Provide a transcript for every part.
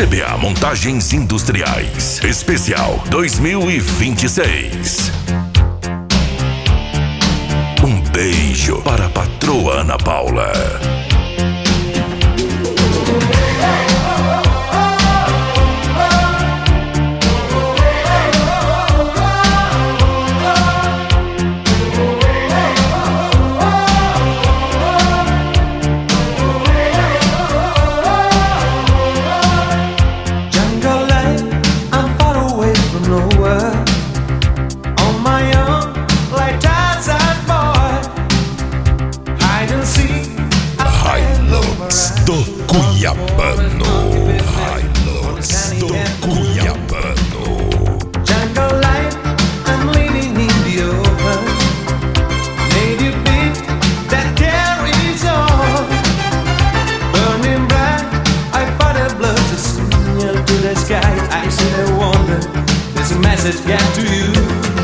CBA Montagens Industriais. Especial 2026. Um beijo para a patroa Ana Paula. Cuiabano, Hilux do Cuiabano. Jungle life, I'm living in the open. Native beat that carries on. Burning bright, I fought a blood to signal to the sky. I said I wonder, there's a message get to you.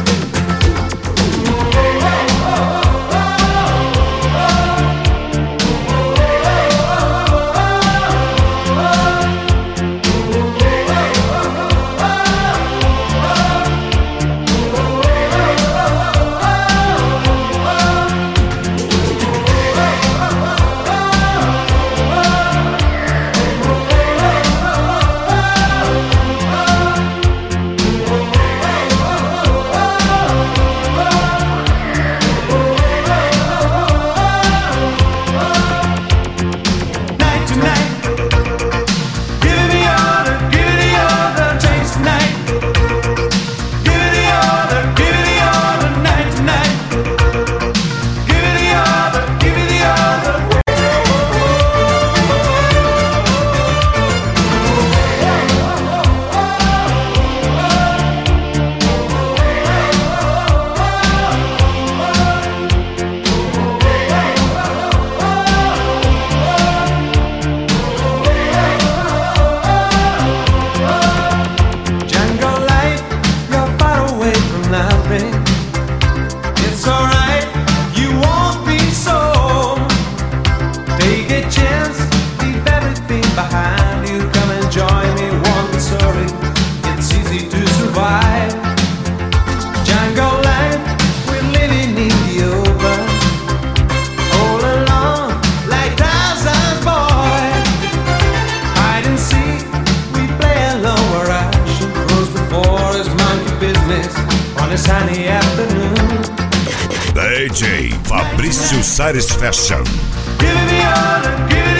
It's alright, you won't be so. Take a chance, leave everything behind you. Come and join me, won't be sorry. It's easy to survive. Jungle life, we're living in the open. All alone, like Tarzan's boy. Hide and seek, we play alone where action grows before us, monkey business. On a sunny afternoon, DJ Fabrício Sares Fashion. give me all the good.